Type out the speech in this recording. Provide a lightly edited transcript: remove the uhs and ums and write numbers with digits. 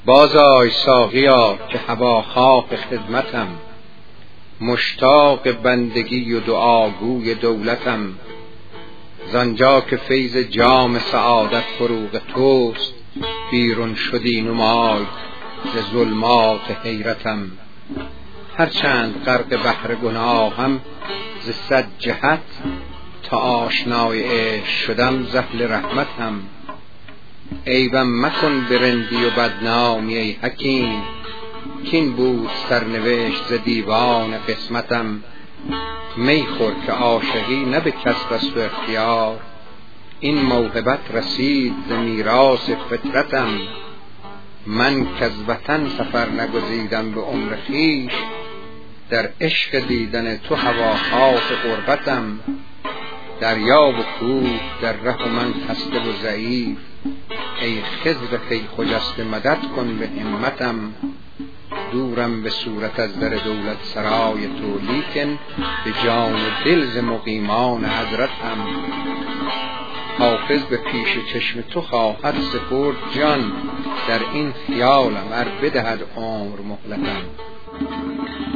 بازآی ساقیا که هواخواه خدمتم، مشتاق بندگی و دعاگوی دولتم. زانجا که فیض جام سعادت فروغ توست، بیرون شدی نمای ز ظلمات حیرتم. هرچند غرق بحر گناهم ز صد جهت، تا آشنای عشق شدم ز اهل رحمتم. عیبم مکن به رندی و بدنامی ای حکیم، کین بود سرنوشت ز دیوان قسمتم. می خور که عاشقی نه به کسب است و اختیار، این موهبت رسید ز میراث فطرتم. من کز وطن سفر نگزیدم به عمر خویش، در عشق دیدن تو هواخواه غربتم. دریا و کوه در ره و من خسته و ضعیف، ای خضر خیل خجسته مدد کن به همتم. دورم به صورت از در دولت سرای تو، لیکن به جان و دل ز مقیمان حضرتم. حافظ به پیش چشم تو خواهد سپرد جان، در این خیالم ار بدهد عمر مهلتم.